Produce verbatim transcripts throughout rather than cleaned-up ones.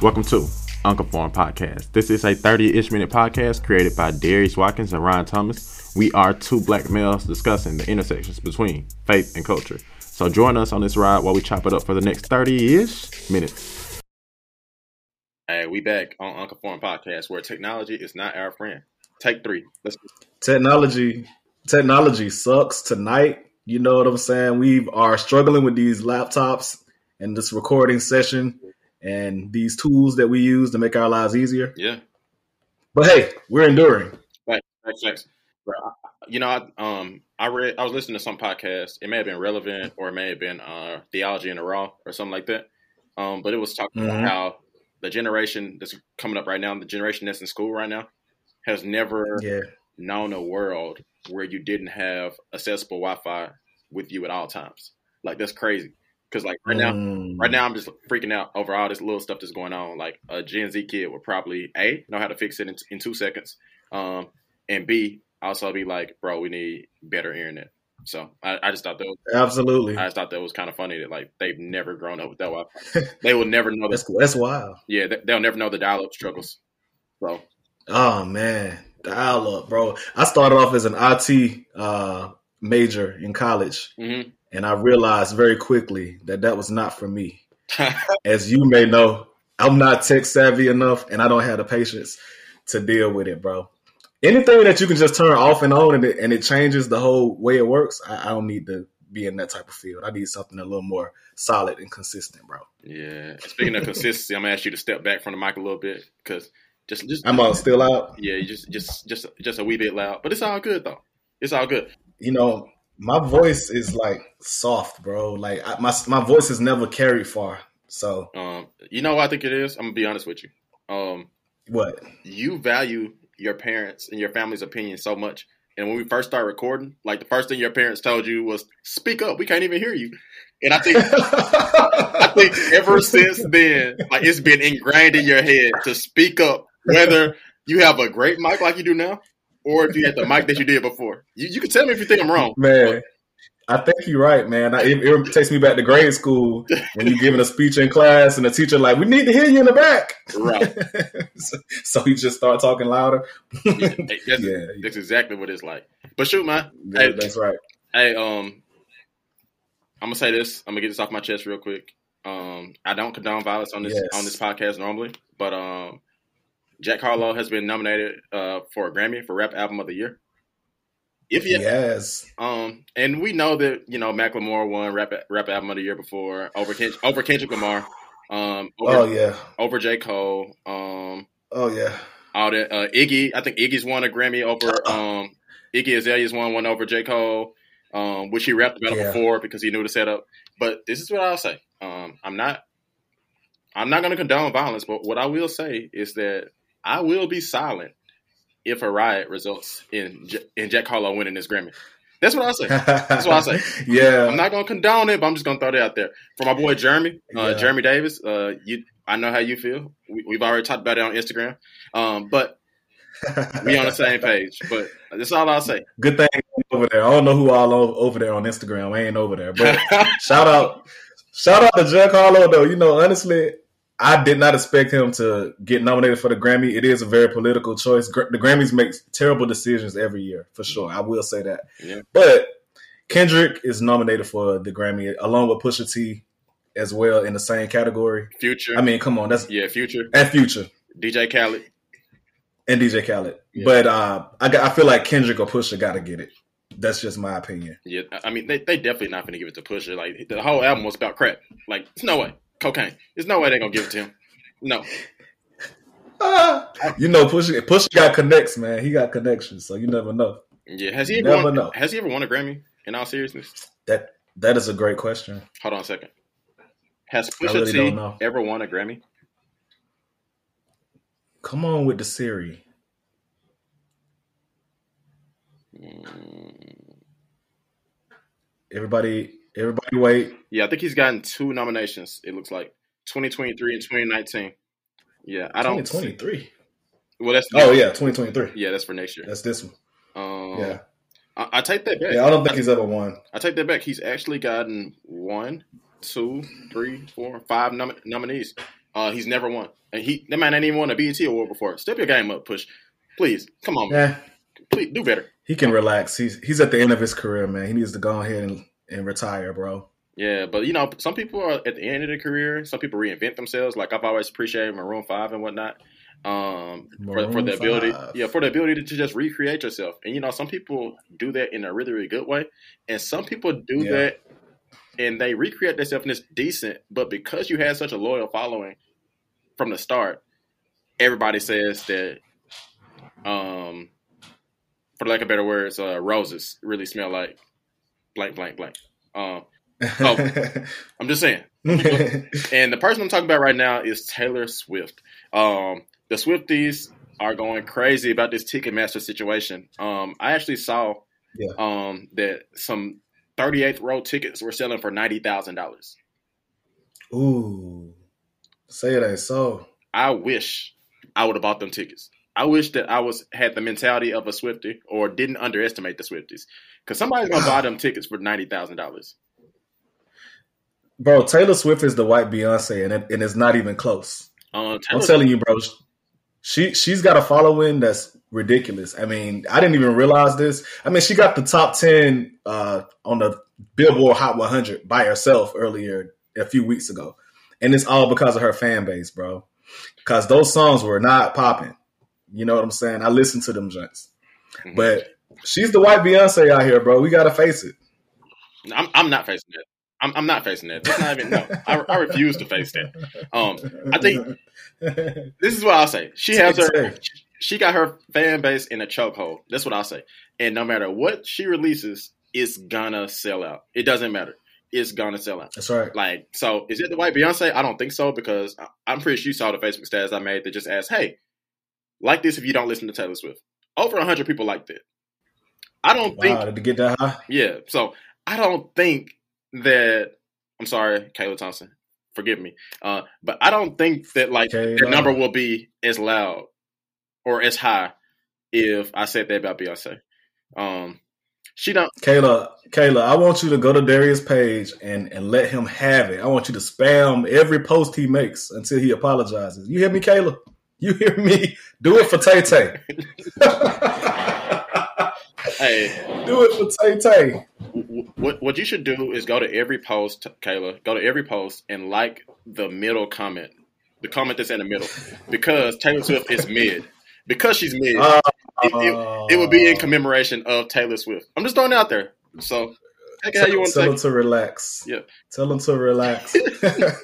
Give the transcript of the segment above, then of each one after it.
Welcome to Uncle Foreign Podcast. This is a thirty-ish minute podcast created by Darius Watkins and Ryan Thomas. We are two black males discussing the intersections between faith and culture. So join us on this ride while we chop it up for the next thirty-ish minutes. Hey, we back on Uncle Foreign Podcast where technology is not our friend. Take three. Let's go. Technology, technology sucks tonight. You know what I'm saying? We are struggling with these laptops and this recording session and these tools that we use to make our lives easier. Yeah. But hey, we're enduring. Right. Thanks. You know, I, um, I read, I was listening to some podcast. It may have been Relevant or it may have been uh, Theology in the Raw or something like that. Um, but it was talking mm-hmm. about how the generation that's coming up right now, the generation that's in school right now, has never yeah. known a world where you didn't have accessible Wi-Fi with you at all times. Like, that's crazy. Because, like, right now, mm. right now I'm just freaking out over all this little stuff that's going on. Like, a Gen Z kid would probably, A, know how to fix it in, in two seconds. Um, and B, also be like, bro, we need better internet. So I, I just thought that was, absolutely. I just thought that was kind of funny that, like, they've never grown up with that Wi-Fi. They will never know. that's, that's wild. Yeah, they, they'll never know the dial-up struggles. So. Oh, man. Dial-up, bro. I started off as an I T uh, major in college. Mm-hmm. And I realized very quickly that that was not for me. As you may know, I'm not tech savvy enough and I don't have the patience to deal with it, bro. Anything that you can just turn off and on and it, and it changes the whole way it works, I, I don't need to be in that type of field. I need something a little more solid and consistent, bro. Yeah. Speaking of consistency, I'm going to ask you to step back from the mic a little bit because just, just I'm all still out. Yeah, you just, just, just, just a wee bit loud, but it's all good though. It's all good. You know, my voice is like soft, bro. Like I, my my voice is never carried far. So, um, you know what I think it is? I'm gonna be honest with you. Um, what? You value your parents and your family's opinion so much. And when we first started recording, like the first thing your parents told you was, "Speak up. We can't even hear you." And I think, I think ever since then, like it's been ingrained in your head to speak up, whether you have a great mic like you do now, or if you had the mic that you did before. You, you can tell me if you think I'm wrong. Man, I think you're right, man. I, it, it takes me back to grade school when you're giving a speech in class and the teacher like, we need to hear you in the back. Right. so, so you just start talking louder. yeah, that's, yeah, that's exactly what it's like. But shoot, man. Yeah, hey, that's right. Hey, um, I'm going to say this. I'm going to get this off my chest real quick. Um, I don't condone violence on this yes. on this podcast normally, but um, Jack Harlow has been nominated uh, for a Grammy for Rap Album of the Year. If you, yes. Um, and we know that, you know, Macklemore won Rap, Rap Album of the Year before over, Ken, over Kendrick Lamar. Um, over, oh, yeah. Over J. Cole. Um, oh, yeah. All that, uh, Iggy. I think Iggy's won a Grammy over um, – Iggy Azalea's won one over J. Cole, um, which he rapped about yeah. before because he knew the setup. But this is what I'll say. Um, I'm not I'm not going to condone violence, but what I will say is that I will be silent if a riot results in J- in Jack Harlow winning this Grammy. That's what I say. That's what I say. yeah, I'm not gonna condone it, but I'm just gonna throw that out there for my boy Jeremy, uh, yeah. Jeremy Davis. Uh, you, I know how you feel. We, we've already talked about it on Instagram, um, but we on the same page. But that's all I'll say. Good thing over there. I don't know who all over there on Instagram. I ain't over there, but shout out, shout out to Jack Harlow though. You know, honestly, I did not expect him to get nominated for the Grammy. It is a very political choice. The Grammys make terrible decisions every year, for sure. I will say that. Yeah. But Kendrick is nominated for the Grammy, along with Pusha T as well in the same category. Future. I mean, come on. That's Yeah, Future. And Future. D J Khaled. And D J Khaled. Yeah. But uh, I, got, I feel like Kendrick or Pusha got to get it. That's just my opinion. Yeah, I mean, they they definitely not going to give it to Pusha. Like, the whole album was about crack. Like, there's no way. Cocaine. There's no way they're gonna give it to him. No. Uh, you know, Pusha Pusha got connects, man. He got connections, so you never know. Yeah. Has he you ever never won, know. Has he ever won a Grammy? In all seriousness, that that is a great question. Hold on a second. Has Pusha really T ever won a Grammy? Come on with the Siri. Mm. Everybody. Everybody wait. Yeah, I think he's gotten two nominations, it looks like. twenty twenty-three and twenty nineteen. Yeah, I don't twenty twenty-three. Well, that's Oh, yeah, twenty twenty-three. Yeah, that's for next year. That's this one. Um, yeah. I, I take that back. Yeah, I don't think he's ever won. I take that back. He's actually gotten one, two, three, four, five nom- nominees. Uh, he's never won, and he that man ain't even won a B E T award before. Step your game up, Push. Please, come on, man. Yeah. Please do better. He can relax. He's he's at the end of his career, man. He needs to go ahead and, and retire, bro. Yeah, but you know, some people are at the end of their career. Some people reinvent themselves. Like I've always appreciated Maroon Five and whatnot. Um, for, for the ability, five. yeah, for the ability to just recreate yourself. And you know, some people do that in a really, really good way, and some people do yeah. that and they recreate themselves and it's decent. But because you had such a loyal following from the start, everybody says that, um, for lack of better words, uh, roses really smell like blank, blank, blank. Um, oh, I'm just saying. And the person I'm talking about right now is Taylor Swift. Um, the Swifties are going crazy about this Ticketmaster situation. Um, I actually saw yeah. um, that some thirty-eighth row tickets were selling for ninety thousand dollars. Ooh, say it ain't so. I wish I would have bought them tickets. I wish that I was had the mentality of a Swiftie or didn't underestimate the Swifties, because somebody's gonna buy them tickets for ninety thousand dollars. Bro, Taylor Swift is the white Beyonce, and it, and it's not even close. Uh, I'm telling you, bro. She she's got a following that's ridiculous. I mean, I didn't even realize this. I mean, she got the top ten uh, on the Billboard Hot one hundred by herself earlier a few weeks ago, and it's all because of her fan base, bro. Because those songs were not popping. You know what I'm saying? I listened to them joints, mm-hmm. but she's the white Beyonce out here, bro. We got to face it. I'm I'm not facing it. I'm, I'm not facing that. That's not even no. I, I refuse to face that. Um, I think this is what I'll say. She has her. She got her fan base in a chokehold. That's what I'll say. And no matter what she releases, it's gonna sell out. It doesn't matter. It's gonna sell out. That's right. Like, so is it the white Beyonce? I don't think so, because I'm pretty sure you saw the Facebook status I made that just asked, "Hey, like this if you don't listen to Taylor Swift." Over a hundred people liked it. I don't wow, think. Did it get that high? Yeah. So I don't think. That I'm sorry, Kayla Thompson, forgive me, uh, but I don't think that like Kayla. the number will be as loud or as high if I said that about Beyonce. Um, she don't. Kayla, Kayla, I want you to go to Darius Page and and let him have it. I want you to spam every post he makes until he apologizes. You hear me, Kayla? You hear me? Do it for Tay Tay. Hey, do it for Tay Tay. What what you should do is go to every post, Kayla. Go to every post and like the middle comment, the comment that's in the middle, because Taylor Swift is mid. Because she's mid, uh, it, it, it would be in commemoration of Taylor Swift. I'm just throwing it out there. So take it how you want to tell take him to relax. Yeah, tell him to relax. Hey,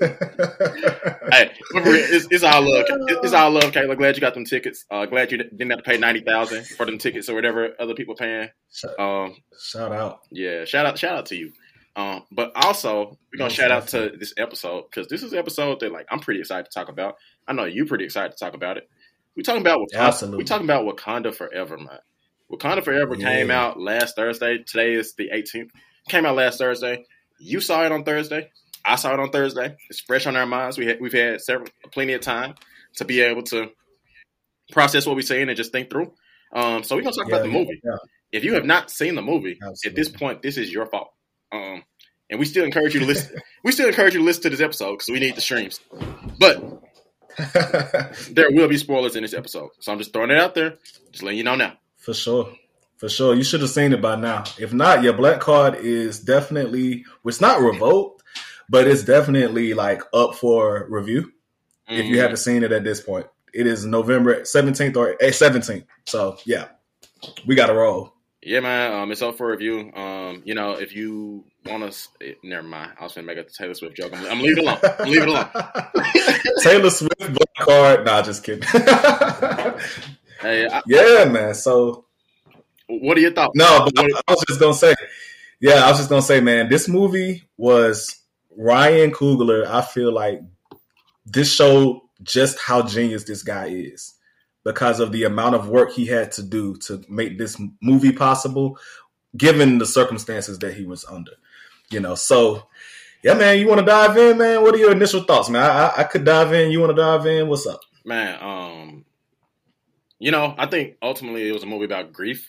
it's, it's all love. It's all love, Kayla. Glad you got them tickets. Uh, glad you didn't have to pay ninety thousand for them tickets or whatever other people paying. Um, shout out. Yeah, shout out, shout out to you. Um, but also we're gonna shout out to this episode, because this is an episode that like I'm pretty excited to talk about. I know you're pretty excited to talk about it. We're talking about Wakanda. Absolutely. We're talking about Wakanda Forever, man. Wakanda Forever yeah. came out last Thursday. Today is the eighteenth. Came out last Thursday. You saw it on Thursday. I saw it on Thursday. It's fresh on our minds. We had, we've had several, plenty of time to be able to process what we're saying and just think through. Um, so we're gonna talk yeah, about the movie. Yeah. If you have not seen the movie, Absolutely. At this point, this is your fault. Um, and we still encourage you to listen. we still encourage you to listen to this episode because we need the streams. But there will be spoilers in this episode, so I'm just throwing it out there, just letting you know now. For sure. For sure. You should have seen it by now. If not, your black card is definitely, well, it's not revoked, but it's definitely like up for review. Mm-hmm. If you haven't seen it at this point. It is November seventeenth or seventeenth. So yeah, we got to roll. Yeah, man. Um, it's up for review. Um, you know, if you want to, never mind. I was going to make a Taylor Swift joke. I'm, I'm leaving it alone. I'm leaving it alone. Taylor Swift black card. Nah, just kidding. Hey, I, yeah, man. So, what are your thoughts? No, but I, I was just gonna say, yeah, I was just gonna say, man, this movie was Ryan Coogler. I feel like this showed just how genius this guy is because of the amount of work he had to do to make this movie possible, given the circumstances that he was under. You know, so yeah, man, you want to dive in, man? What are your initial thoughts, man? I, I, I could dive in. You want to dive in? What's up, man? Um, you know, I think ultimately it was a movie about grief.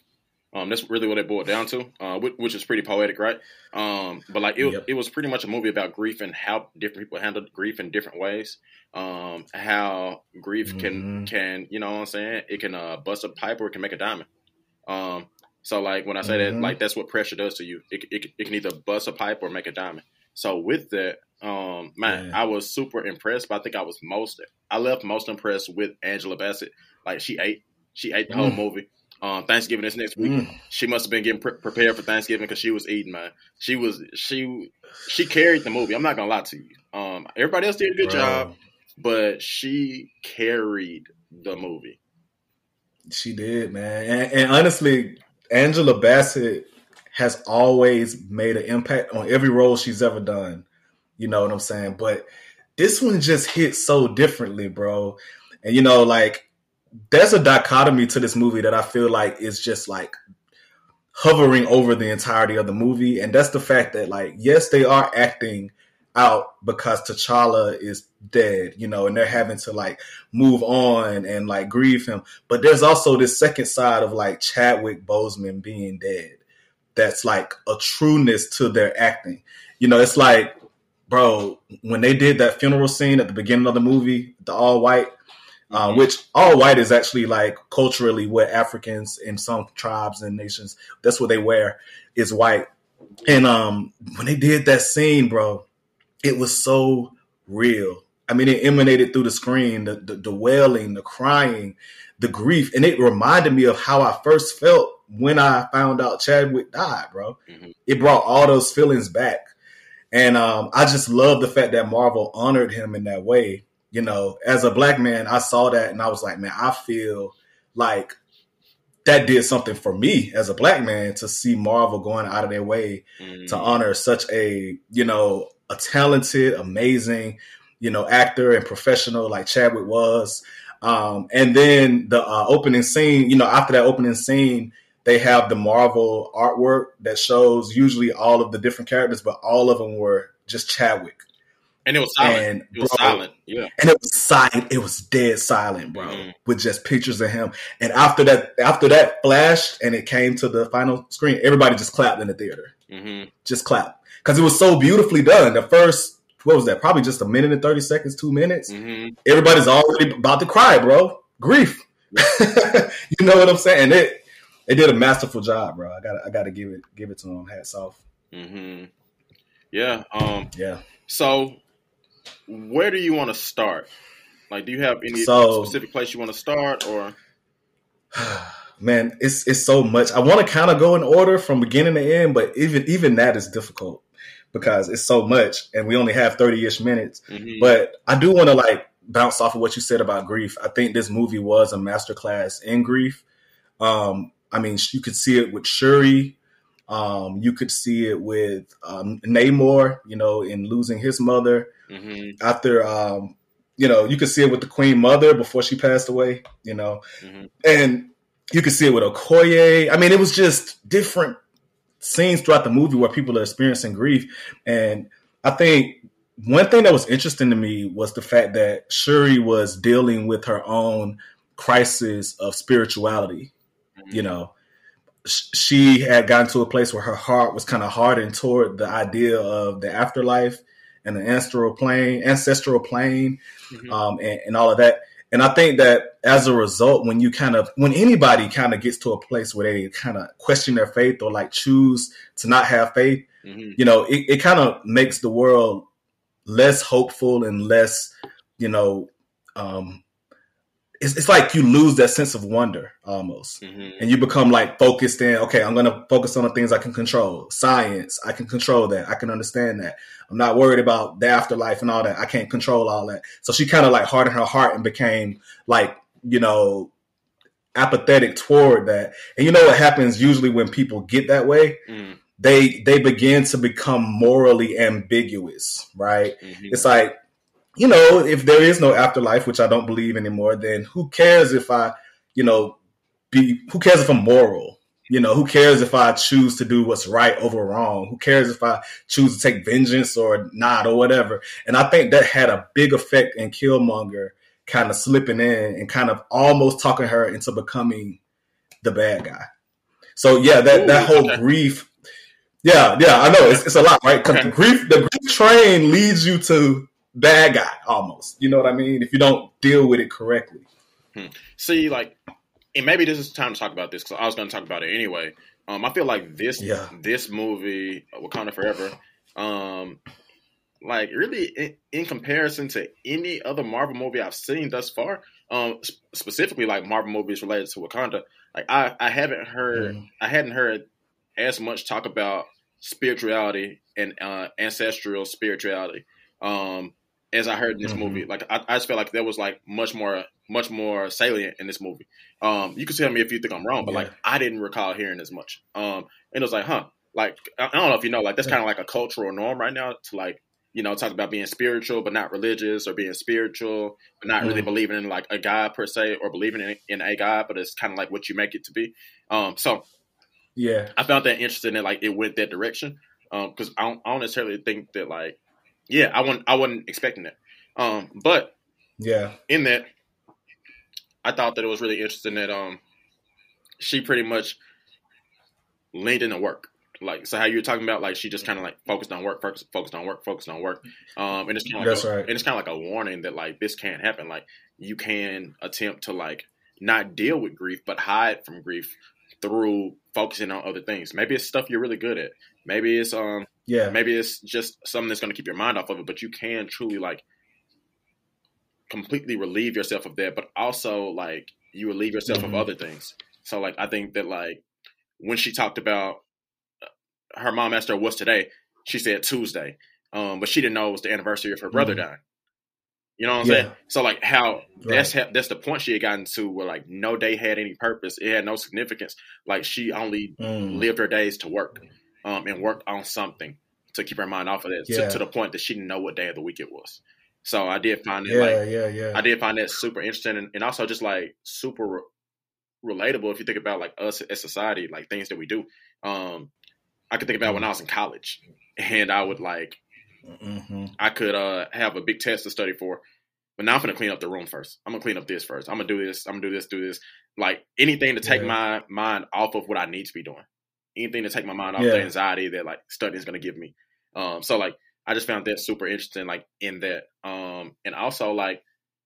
Um, that's really what it boiled down to, uh, which, which is pretty poetic, right? Um, but like it, yep. it was pretty much a movie about grief and how different people handle grief in different ways. Um, how grief mm-hmm. can can you know what I'm saying? It can uh, bust a pipe or it can make a diamond. Um, so like when I say mm-hmm. that, like that's what pressure does to you. It, it it can either bust a pipe or make a diamond. So with that, um, man, yeah. I was super impressed. But I think I was most I left most impressed with Angela Bassett. Like she ate, she ate the mm. whole movie. Um, Thanksgiving is next week. Mm. She must have been getting pre- prepared for Thanksgiving because she was eating, man. She was she she carried the movie. I'm not gonna lie to you. Um, everybody else did a good Bro. job, but she carried the movie. She did, man. And, and honestly, Angela Bassett has always made an impact on every role she's ever done. You know what I'm saying? But this one just hit so differently, bro. And you know, like. There's a dichotomy to this movie that I feel like is just like hovering over the entirety of the movie. And that's the fact that like, yes, they are acting out because T'Challa is dead, you know, and they're having to like move on and like grieve him. But there's also this second side of like Chadwick Boseman being dead. That's like a trueness to their acting. You know, it's like, bro, when they did that funeral scene at the beginning of the movie, the all white, Uh, which all white is actually like culturally what Africans in some tribes and nations, that's what they wear is white. And um, when they did that scene, bro, it was so real. I mean, it emanated through the screen, the, the, the wailing, the crying, the grief. And it reminded me of how I first felt when I found out Chadwick died, bro. Mm-hmm. It brought all those feelings back. And um, I just love the fact that Marvel honored him in that way. You know, as a black man, I saw that and I was like, man, I feel like that did something for me as a black man to see Marvel going out of their way mm. to honor such a, you know, a talented, amazing, you know, actor and professional like Chadwick was. Um, and then the uh, opening scene, you know, after that opening scene, they have the Marvel artwork that shows usually all of the different characters, but all of them were just Chadwick. And it was silent. And, it was bro, silent. Yeah. And it was silent. It was dead silent, bro, mm-hmm. with just pictures of him. And after that, after that flashed and it came to the final screen, everybody just clapped in the theater. Mm-hmm. Just clapped. Because it was so beautifully done. The first, what was that? Probably just a minute and thirty seconds, two minutes. Mm-hmm. Everybody's already about to cry, bro. Grief. You know what I'm saying? And it, it did a masterful job, bro. I got I got to give it give it to them. Hats off. Mm-hmm. Yeah. Um, yeah. So, where do you want to start? Like, do you have any so, specific place you want to start, or? Man, it's it's so much. I want to kind of go in order from beginning to end, but even even that is difficult because it's so much, and we only have thirty-ish minutes. Mm-hmm. But I do want to like bounce off of what you said about grief. I think this movie was a masterclass in grief. Um, I mean, you could see it with Shuri. Um, you could see it with um, Namor, you know, in losing his mother. Mm-hmm. After, um, you know, you could see it with the Queen Mother before she passed away, you know. Mm-hmm. And you could see it with Okoye. I mean, it was just different scenes throughout the movie where people are experiencing grief. And I think one thing that was interesting to me was the fact that Shuri was dealing with her own crisis of spirituality, mm-hmm. you know. She had gotten to a place where her heart was kind of hardened toward the idea of the afterlife and the ancestral plane, ancestral plane, mm-hmm. um, and, and all of that. And I think that as a result, when you kind of, when anybody kind of gets to a place where they kind of question their faith or like choose to not have faith, mm-hmm. you know, it, it kind of makes the world less hopeful and less, you know, um, It's, it's like you lose that sense of wonder almost. Mm-hmm. And you become like focused in, okay, I'm going to focus on the things I can control. Science, I can control that. I can understand that. I'm not worried about the afterlife and all that. I can't control all that. So she kind of like hardened her heart and became like, you know, apathetic toward that. And you know what happens usually when people get that way? Mm. They, they begin to become morally ambiguous, right? Mm-hmm. It's like, you know, if there is no afterlife, which I don't believe anymore, then who cares if I, you know, be, who cares if I'm moral? You know, who cares if I choose to do what's right over wrong? Who cares if I choose to take vengeance or not or whatever? And I think that had a big effect in Killmonger kind of slipping in and kind of almost talking her into becoming the bad guy. So yeah, that Ooh, that whole okay. grief. Yeah, yeah, I know it's, it's a lot, right? Because okay. the grief, the grief train leads you to bad guy almost. You know what I mean? If you don't deal with it correctly. Hmm. See, like, and maybe this is time to talk about this because I was going to talk about it anyway. Um, I feel like this yeah. this movie, Wakanda Forever, um, like really in, in comparison to any other Marvel movie I've seen thus far, um, sp- specifically like Marvel movies related to Wakanda, like I, I haven't heard, mm. I hadn't heard as much talk about spirituality and uh, ancestral spirituality um, as I heard in this mm-hmm. movie. Like I, I just felt like there was like much more, much more salient in this movie. Um, you can tell me if you think I'm wrong, but yeah. like I didn't recall hearing as much. Um, and it was like, huh, like I, I don't know if you know, like that's kind of like a cultural norm right now to like, you know, talk about being spiritual but not religious, or being spiritual but not mm. really believing in like a God per se, or believing in, in a God, but it's kind of like what you make it to be. Um, so. Yeah, I found that interesting that like it went that direction because um, I, don't, I don't necessarily think that like yeah I wasn't I wasn't expecting that um, but yeah in that I thought that it was really interesting that um she pretty much leaned into work, like so how you were talking about like she just kind of like focused on work focused, focused on work focused on work um, and it's kind of like that's a, right and it's kind of like a warning that like this can't happen. Like you can attempt to like not deal with grief but hide from grief through focusing on other things. Maybe it's stuff you're really good at. Maybe it's um yeah. Maybe it's just something that's going to keep your mind off of it. But you can truly like completely relieve yourself of that. But also like you relieve yourself mm-hmm. of other things. So like I think that like when she talked about her mom asked her what's today, she said Tuesday. Um, but she didn't know it was the anniversary of her brother mm-hmm. dying. You know what I'm yeah. saying? So like how right. that's that's the point she had gotten to where like no day had any purpose. It had no significance. Like she only mm. lived her days to work um, and worked on something to keep her mind off of that yeah. to, to the point that she didn't know what day of the week it was. So I did find it yeah, like yeah, yeah. I did find that super interesting and, and also just like super re- relatable if you think about like us as society, like things that we do. Um, I could think about mm. when I was in college and I would like Mm-hmm. I could uh, have a big test to study for, but now I'm going to clean up the room first. I'm going to clean up this first. I'm going to do this. I'm going to do this, do this. Like anything to take yeah. my mind off of what I need to be doing. Anything to take my mind off yeah. the anxiety that like studying is going to give me. Um, so like I just found that super interesting, like in that. Um, and also like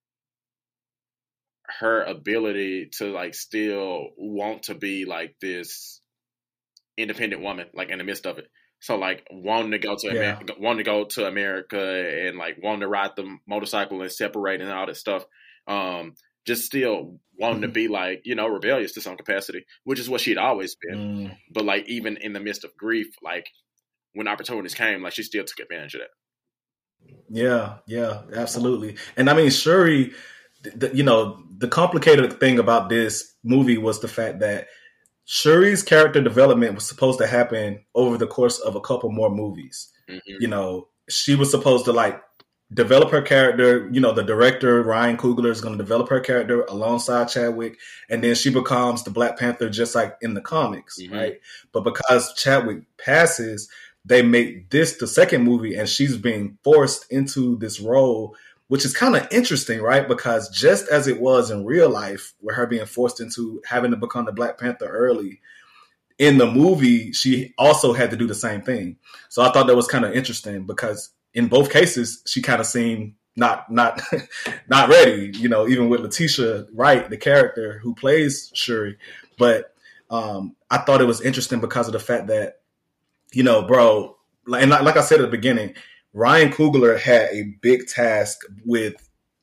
her ability to like still want to be like this independent woman, like in the midst of it. So like wanting to go to yeah. America, wanting to go to America and like wanting to ride the motorcycle and separate and all that stuff. Um, just still wanting mm-hmm. to be like, you know, rebellious to some capacity, which is what she'd always been. Mm. But like even in the midst of grief, like when opportunities came, like she still took advantage of that. Yeah, yeah, absolutely. And I mean, Shuri, the, you know, the complicated thing about this movie was the fact that Shuri's character development was supposed to happen over the course of a couple more movies. Mm-hmm. You know, she was supposed to like develop her character. You know, the director, Ryan Coogler, is going to develop her character alongside Chadwick. And then she becomes the Black Panther just like in the comics, mm-hmm. right? But because Chadwick passes, they make this the second movie and she's being forced into this role, which is kind of interesting, right? Because just as it was in real life, where her being forced into having to become the Black Panther early, in the movie, she also had to do the same thing. So I thought that was kind of interesting because in both cases, she kind of seemed not not not ready, you know, even with Letitia Wright, the character who plays Shuri. But um, I thought it was interesting because of the fact that, you know, bro, and like, like I said at the beginning, Ryan Coogler had a big task with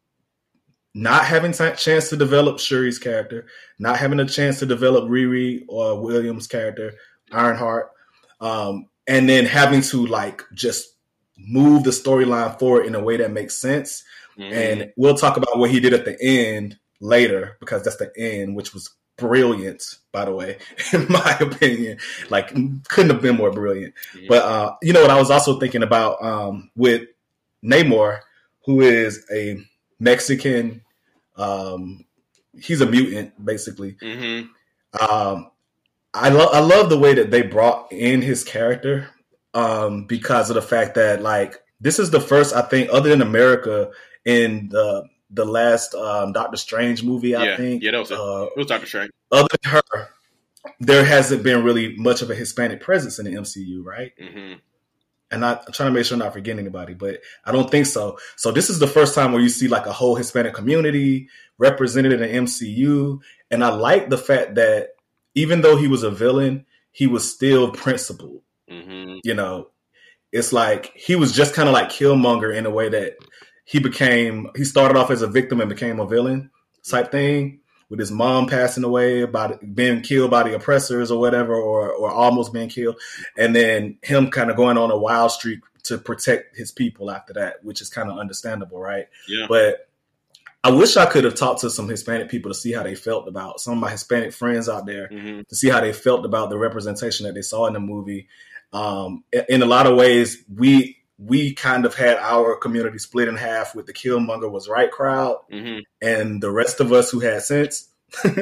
not having a chance to develop Shuri's character, not having a chance to develop Riri or Williams' character, Ironheart, um, and then having to like just move the storyline forward in a way that makes sense. Mm-hmm. And we'll talk about what he did at the end later, because that's the end, which was brilliant, by the way, in my opinion. Like, couldn't have been more brilliant. Mm-hmm. But uh, you know what I was also thinking about um, with Namor, who is a Mexican, um, he's a mutant, basically. Mm-hmm. Um, I, lo- I love the way that they brought in his character um, because of the fact that, like, this is the first, I think, other than America, in the the last um, Doctor Strange movie, I yeah. think. Yeah, that was it. Uh, it was Doctor Strange. Other than her, there hasn't been really much of a Hispanic presence in the M C U, right? Mm-hmm. And I, I'm trying to make sure I'm not forgetting anybody, but I don't think so. So this is the first time where you see like a whole Hispanic community represented in the M C U. And I like the fact that even though he was a villain, he was still principled. Mm-hmm. You know, it's like he was just kind of like Killmonger in a way that he became, he started off as a victim and became a villain type thing, with his mom passing away, by being killed by the oppressors or whatever, or or almost being killed. And then him kind of going on a wild streak to protect his people after that, which is kind of understandable, right? Yeah. But I wish I could have talked to some Hispanic people to see how they felt about, some of my Hispanic friends out there, mm-hmm. to see how they felt about the representation that they saw in the movie. Um, in a lot of ways, we we kind of had our community split in half, with the Killmonger was right crowd, mm-hmm. and the rest of us who had sense.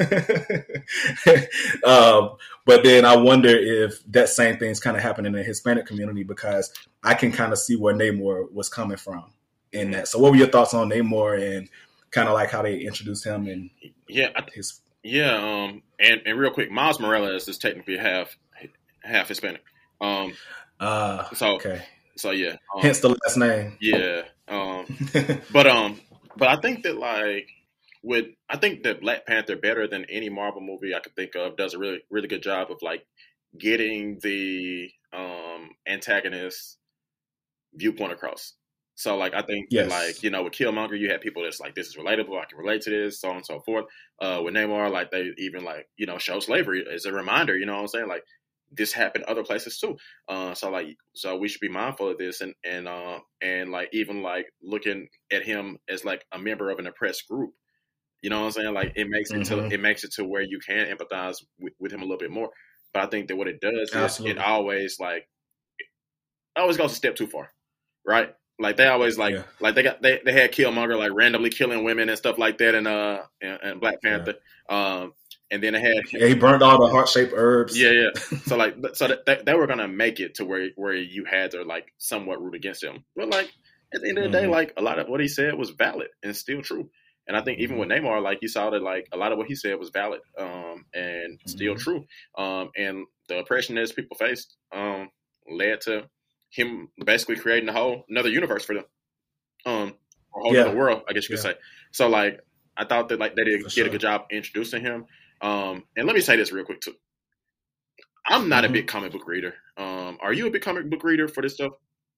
um, but then I wonder if that same thing's kind of happening in the Hispanic community, because I can kind of see where Namor was coming from in that. So what were your thoughts on Namor and kind of like how they introduced him and yeah, his yeah, um, and, and real quick, Miles Morales is technically half half Hispanic. Um, uh, so okay. So yeah, um, hence the last name. Yeah, um, but um, but I think that like with I think that Black Panther, better than any Marvel movie I could think of, does a really really good job of like getting the um antagonist viewpoint across. So like I think yes. that, like, you know, with Killmonger you had people that's like, this is relatable, I can relate to this, so on and so forth. Uh, with Namor, like they even like, you know, show slavery as a reminder. You know what I'm saying? Like, this happened other places too. Uh, so like, so we should be mindful of this, and and uh, and like even like looking at him as like a member of an oppressed group. You know what I'm saying? Like it makes it mm-hmm. to it makes it to where you can empathize with, with him a little bit more. But I think that what it does Absolutely. is it always like it always goes a step too far, right? Like they always like yeah. like they got they, they had Killmonger like randomly killing women and stuff like that in uh in, in Black Panther. Yeah. Um, and then they had yeah, he burned all the heart shaped herbs. Yeah, yeah. So like, so that they, they were gonna make it to where where you had to like somewhat root against him. But like at the end of the mm-hmm. day, like a lot of what he said was valid and still true. And I think even with Namor, like you saw that like a lot of what he said was valid um, and still mm-hmm. true. Um, and the oppression that his people faced um, led to him basically creating a whole another universe for them, um, or a whole yeah. other world, I guess you could yeah. say. So like, I thought that like they did, did sure. a good job introducing him. Um, and let me say this real quick too. I'm not mm-hmm. a big comic book reader. Um, are you a big comic book reader for this stuff?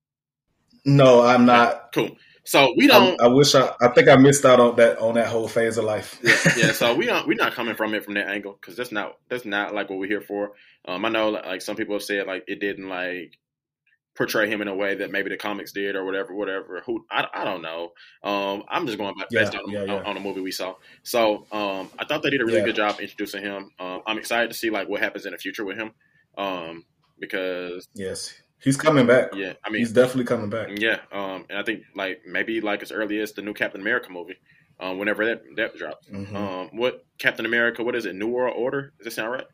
No, I'm not. Cool. So we don't. I, I wish I. I think I missed out on that on that whole phase of life. yeah, yeah. So we don't. We're not coming from it from that angle, because that's not that's not like what we're here for. Um, I know like some people have said like it didn't like portray him in a way that maybe the comics did or whatever, whatever. Who I, I don't know. Um, I'm just going back yeah, based on, yeah, yeah. on, on the movie we saw. So um, I thought they did a really yeah. good job introducing him. Um, I'm excited to see like what happens in the future with him. Um, because yes, he's coming back. Yeah, I mean, he's definitely coming back. Yeah, um, and I think like maybe like as early as the new Captain America movie, um, whenever that that drops. Mm-hmm. Um, what Captain America? What is it? New World Order? Does that sound right?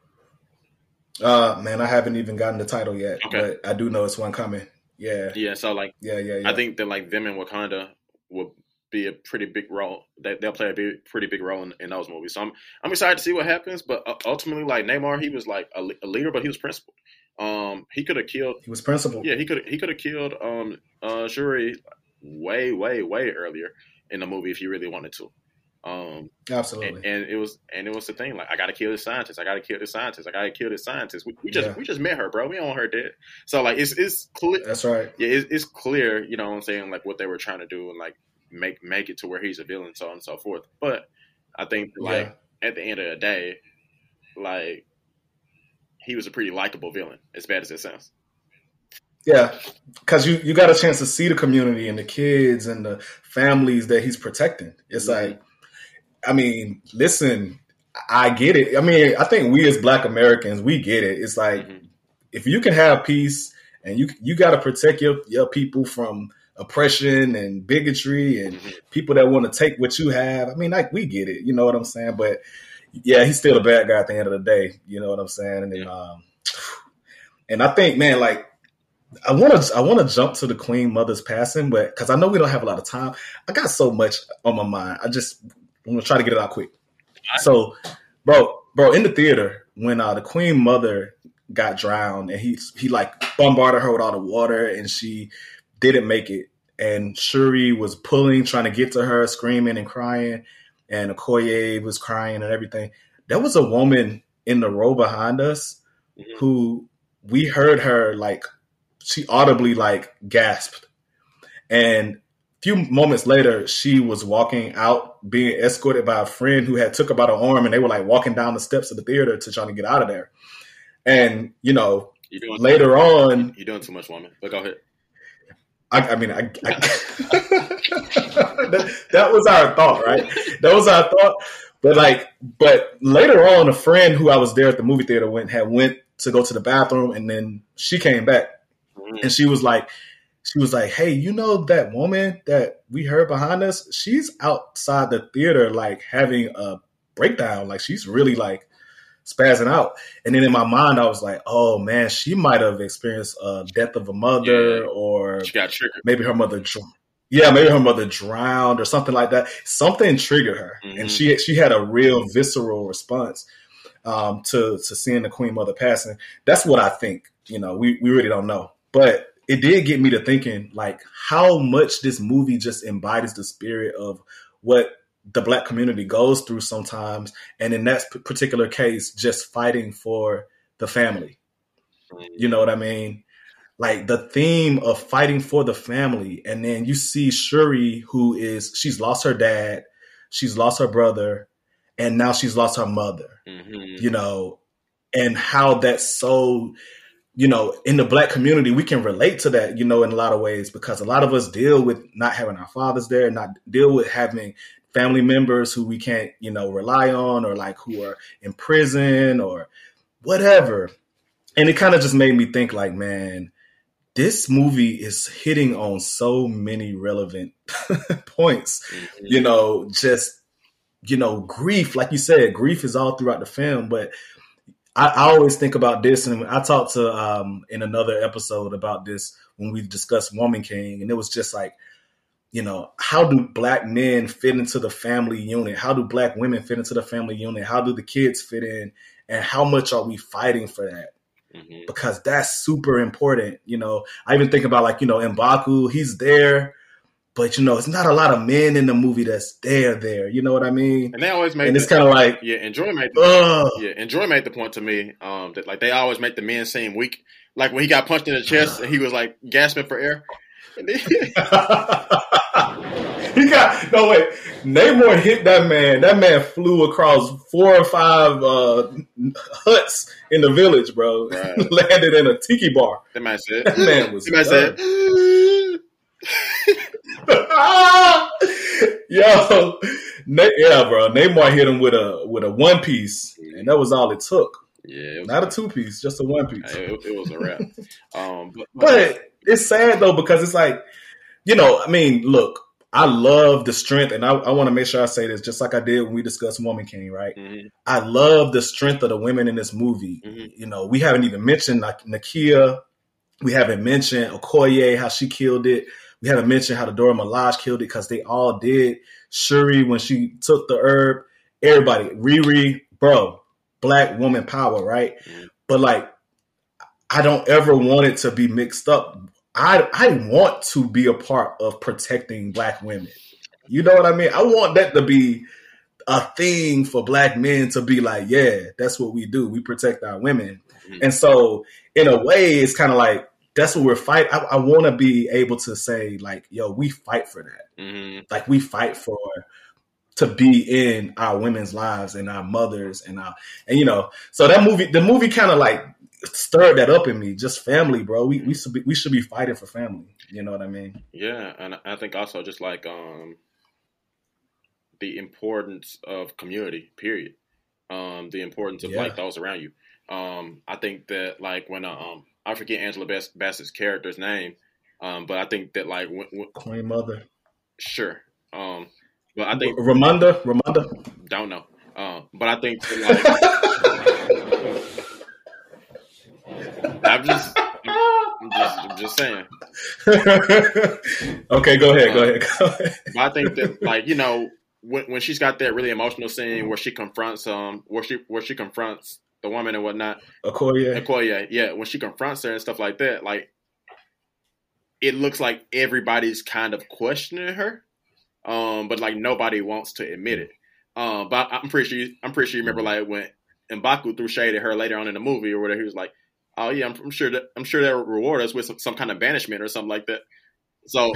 Uh, man, I haven't even gotten the title yet, okay. but I do know it's one coming. Yeah, yeah. So like, yeah, yeah, yeah. I think that like them in Wakanda will be a pretty big role. They, they'll play a big, pretty big role in, in those movies. So I'm I'm excited to see what happens. But ultimately, like Namor, he was like a, a leader, but he was principled. Um, he could have killed. He was principled. Yeah, he could he could have killed um uh Shuri way way way earlier in the movie if he really wanted to. Um, Absolutely. And, and it was and it was the thing like I got to kill this scientist. I got to kill this scientist. I got to kill this scientist. We, we just yeah. we just met her, bro. We don't want her dead. So like it's it's clear. That's right. Yeah, it's, it's clear. You know what I'm saying? Like what they were trying to do and like make make it to where he's a villain, so on and so forth. But I think like yeah. at the end of the day, like. He was a pretty likable villain, as bad as it sounds. Yeah, because you, you got a chance to see the community and the kids and the families that he's protecting. It's mm-hmm. like, I mean, listen, I get it. I mean, I think we as Black Americans, we get it. It's like, mm-hmm. if you can have peace and you you got to protect your, your people from oppression and bigotry and mm-hmm. people that want to take what you have. I mean, like, we get it. You know what I'm saying? But yeah, he's still a bad guy at the end of the day. You know what I'm saying? And then, yeah. um, and I think, man, like I want to, I want to jump to the Queen Mother's passing, but because I know we don't have a lot of time, I got so much on my mind. I just want to try to get it out quick. So, bro, bro, in the theater when uh, the Queen Mother got drowned and he he like bombarded her with all the water and she didn't make it, and Shuri was pulling, trying to get to her, screaming and crying, and Okoye was crying and everything. There was a woman in the row behind us mm-hmm. who we heard her like she audibly like gasped, and a few moments later she was walking out being escorted by a friend who had took her by the arm, and they were like walking down the steps of the theater to try to get out of there. And you know, later on, you're doing too much, woman. But go ahead. I, I mean, I, I that, that was our thought, right? That was our thought. But like, but later on, a friend who I was there at the movie theater went had went to go to the bathroom, and then she came back, mm-hmm. and she was like, she was like, "Hey, you know that woman that we heard behind us? She's outside the theater, like having a breakdown. Like she's really like spazzing out." And then in my mind, I was like, "Oh man, she might have experienced a death of a mother, yeah. or she got triggered. Maybe her mother." Yeah, maybe her mother drowned or something like that. Something triggered her, mm-hmm. and she she had a real visceral response um, to to seeing the Queen Mother passing. That's what I think. You know, we we really don't know, but it did get me to thinking, like, how much this movie just embodies the spirit of what the Black community goes through sometimes, and in that particular case, just fighting for the family. You know what I mean? Like the theme of fighting for the family. And then you see Shuri, who is, she's lost her dad, she's lost her brother, and now she's lost her mother, mm-hmm. you know, and how that's so, you know, in the Black community, we can relate to that, you know, in a lot of ways, because a lot of us deal with not having our fathers there, not deal with having family members who we can't, you know, rely on, or like who are in prison or whatever. And it kind of just made me think like, man, this movie is hitting on so many relevant points, mm-hmm. you know, just, you know, grief, like you said, grief is all throughout the film. But I, I always think about this, and I talked to um, in another episode about this when we discussed Woman King, and it was just like, you know, how do Black men fit into the family unit? How do Black women fit into the family unit? How do the kids fit in? And how much are we fighting for that? Mm-hmm. Because that's super important. You know, I even think about like, you know, M'Baku, he's there, but you know, it's not a lot of men in the movie that's there there. You know what I mean? And they always make, and the, it's kind of like, yeah, and Joy made, the, uh, yeah, and Joy made the point to me um, that like they always make the men seem weak. Like when he got punched in the chest and he was like gasping for air. He got no wait. Namor hit that man. That man flew across four or five uh, huts in the village, bro. Right. Landed in a tiki bar. That man said. That man was. That man said. Yo, Na- yeah, bro. Namor hit him with a with a one piece, and that was all it took. Yeah, it not a two piece, just a one piece. It, it was a wrap. um, but, but it's sad though, because it's like, you know, I mean, look. I love the strength, and I, I want to make sure I say this, just like I did when we discussed Woman King, right? Mm-hmm. I love the strength of the women in this movie. Mm-hmm. You know, we haven't even mentioned like Nakia. We haven't mentioned Okoye, how she killed it. We haven't mentioned how the Dora Milaje killed it, because they all did. Shuri, when she took the herb, everybody, Riri, bro, Black woman power, right? Mm-hmm. But like, I don't ever want it to be mixed up. I I want to be a part of protecting Black women. You know what I mean? I want that to be a thing for Black men to be like, yeah, that's what we do. We protect our women. Mm-hmm. And so in a way, it's kind of like, that's what we're fighting. I, I want to be able to say like, yo, we fight for that. Mm-hmm. Like we fight for to be in our women's lives and our mothers and our, and you know, so that movie, the movie kind of like, stirred that up in me. Just family, bro. We we should be we should be fighting for family. You know what I mean? Yeah, and I think also just like um the importance of community. Period. Um, the importance of yeah. like those around you. Um, I think that like when uh, um I forget Angela Bass- Bassett's character's name, um, but I think that like when, when, Queen Mother. Sure. Um, but I think Ramonda. Ramonda. Don't know. Um, but I think that, like. I'm just, I'm just, I'm just saying. Okay, go ahead, go ahead, go ahead. But I think that, like, you know, when when she's got that really emotional scene where she confronts um where she where she confronts the woman and whatnot. Okoye. Okoye, yeah, when she confronts her and stuff like that, like it looks like everybody's kind of questioning her, um, but like nobody wants to admit it. Um, but I'm pretty sure you, I'm pretty sure you remember like when M'Baku threw shade at her later on in the movie or whatever. He was like, "Oh yeah, I'm, I'm sure that I'm sure they'll reward us with some, some kind of banishment or something like that." So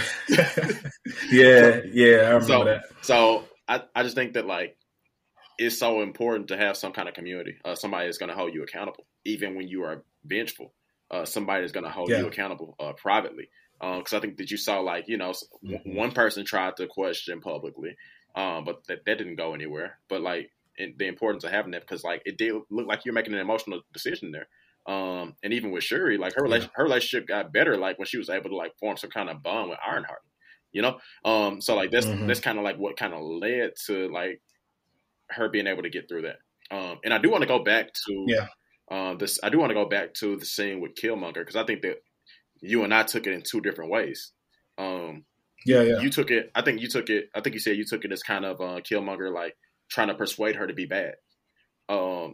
yeah, yeah, I remember so, that. So I, I just think that like it's so important to have some kind of community. Uh, somebody is going to hold you accountable, even when you are vengeful. Uh, somebody is going to hold yeah. you accountable uh, privately. Because um, I think that you saw like you know mm-hmm. one person tried to question publicly, um, but that, that didn't go anywhere. But like it, the importance of having that because like it did look like you're making an emotional decision there. Um, and even with Shuri, like her relation, her relationship got better, like when she was able to like form some kind of bond with Ironheart, you know? Um, so like that's, mm-hmm. that's kind of like what kind of led to like her being able to get through that. Um, and I do want to go back to, yeah, uh, this, I do want to go back to the scene with Killmonger. Cause I think that you and I took it in two different ways. Um, yeah, yeah. You took it, I think you took it, I think you said you took it as kind of, uh, Killmonger, like trying to persuade her to be bad. Um,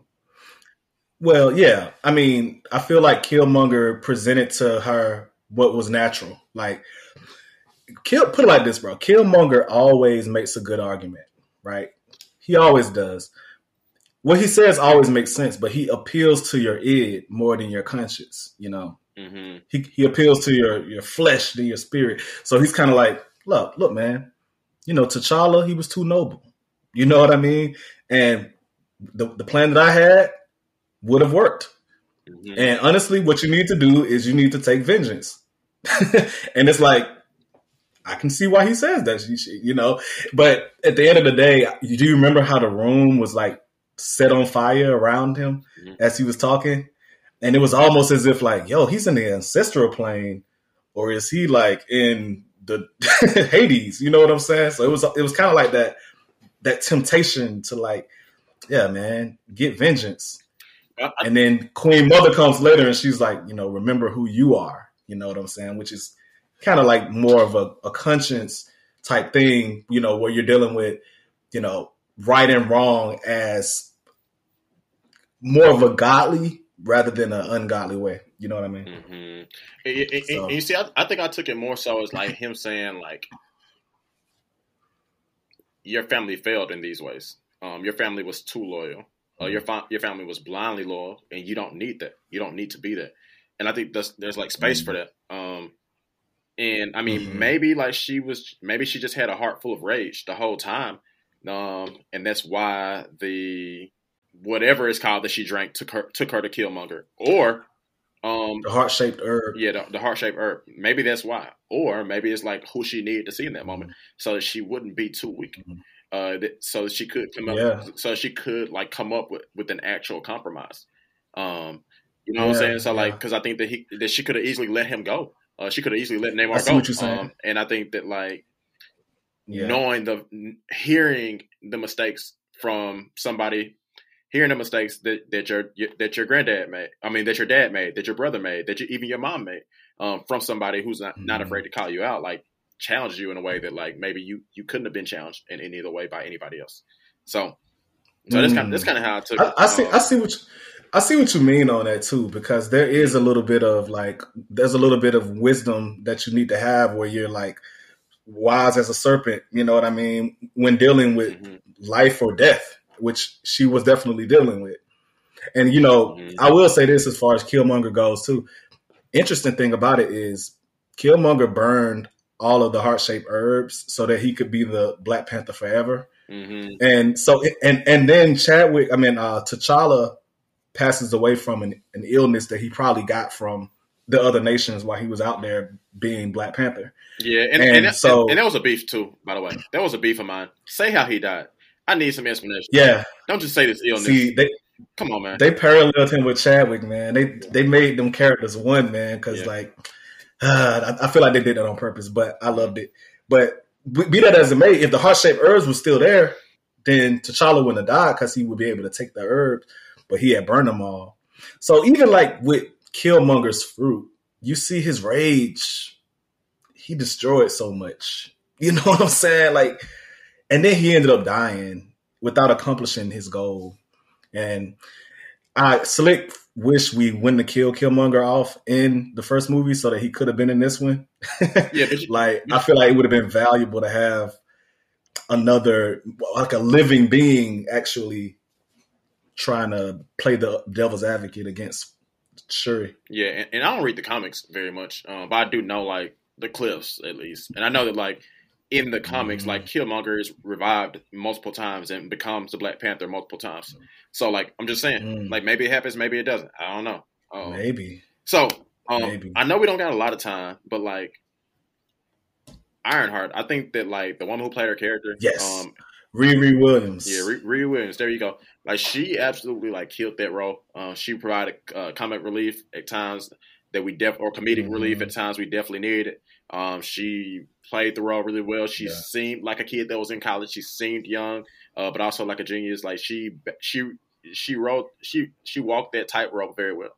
Well, yeah. I mean, I feel like Killmonger presented to her what was natural. Like, Kill, put it like this, bro. Killmonger always makes a good argument, right? He always does. What he says always makes sense, but he appeals to your id more than your conscience, you know? Mm-hmm. He he appeals to your, your flesh than your spirit. So he's kind of like, look, look, man. You know, T'Challa, he was too noble. You know what I mean? And the the plan that I had would have worked. Mm-hmm. And honestly, what you need to do is you need to take vengeance. And it's like, I can see why he says that, you know, but at the end of the day, do you remember how the room was like set on fire around him mm-hmm. as he was talking? And it was almost as if like, yo, he's in the ancestral plane, or is he like in the Hades? You know what I'm saying? So it was, it was kind of like that, that temptation to like, yeah, man, get vengeance. And then Queen Mother comes later and she's like, you know, remember who you are. You know what I'm saying? Which is kind of like more of a, a conscience type thing, you know, where you're dealing with, you know, right and wrong as more of a godly rather than an ungodly way. You know what I mean? Mm-hmm. And, and, so. and you see, I, I think I took it more so as like him saying like, your family failed in these ways. Um, your family was too loyal. Uh, your fa- your family was blindly loyal, and you don't need that. You don't need to be that. And I think there's, there's like space mm-hmm. for that. Um, and I mean, mm-hmm. maybe like she was, maybe she just had a heart full of rage the whole time. Um, and that's why the, whatever it's called that she drank took her, took her to Killmonger. Or, um, the heart-shaped herb. Yeah, the, the heart-shaped herb. Maybe that's why. Or maybe it's like who she needed to see in that moment mm-hmm. so that she wouldn't be too weak. Mm-hmm. Uh, that, so that she could come up, yeah. so she could like come up with, with an actual compromise. Um, you know yeah, what I'm saying? So yeah. like, because I think that he that she could have easily let him go. Uh, she could have easily let Namor I see go. What you're saying. Um, and I think that like yeah. knowing the hearing the mistakes from somebody, hearing the mistakes that, that your that your granddad made. I mean, that your dad made, that your brother made, that you, even your mom made. Um, from somebody who's not, mm-hmm. not afraid to call you out, like. Challenge you in a way that like maybe you, you couldn't have been challenged in any other way by anybody else. So, so that's kind of that's kind of how I took it. I, I see. Um, I see what you, I see what you mean on that too, because there is a little bit of like there's a little bit of wisdom that you need to have where you're like wise as a serpent. You know what I mean? When dealing with mm-hmm. life or death, which she was definitely dealing with. And you know, mm-hmm. I will say this as far as Killmonger goes too. Interesting thing about it is Killmonger burned all of the heart-shaped herbs so that he could be the Black Panther forever. Mm-hmm. And so, and and then Chadwick, I mean, uh, T'Challa passes away from an, an illness that he probably got from the other nations while he was out there being Black Panther. Yeah, and, and, and, that, so and, and that was a beef too, by the way. That was a beef of mine. Say how he died. I need some explanation. Yeah. Don't just say this illness. See, they, Come on, man. They paralleled him with Chadwick, man. They they made them characters one, man, because yeah. like. Uh, I, I feel like they did that on purpose, but I loved it. But be that as it may, if the heart-shaped herbs were still there, then T'Challa wouldn't have died because he would be able to take the herbs, but he had burned them all. So even like with Killmonger's fruit, you see his rage. He destroyed so much. You know what I'm saying? Like and then he ended up dying without accomplishing his goal. And I Slick wish we wouldn't have killed Killmonger off in the first movie so that he could have been in this one. Yeah, but you, like I feel like it would have been valuable to have another, like a living being, actually trying to play the devil's advocate against Shuri. Yeah, and, and I don't read the comics very much, uh, but I do know like the clips at least, and I know that like in the comics, mm. like Killmonger is revived multiple times and becomes the Black Panther multiple times. So like I'm just saying, mm. like maybe it happens, maybe it doesn't. I don't know. Um, maybe. So um, maybe. I know we don't got a lot of time, but like Ironheart, I think that like the woman who played her character, yes, um, Riri Williams. Yeah, Riri Williams. There you go. Like she absolutely like killed that role. Uh, she provided uh, comic relief at times that we def or comedic mm-hmm. relief at times we definitely needed. Um, she played the role really well. She yeah. seemed like a kid that was in college. She seemed young, uh, but also like a genius. Like she she she wrote she she walked that tightrope very well.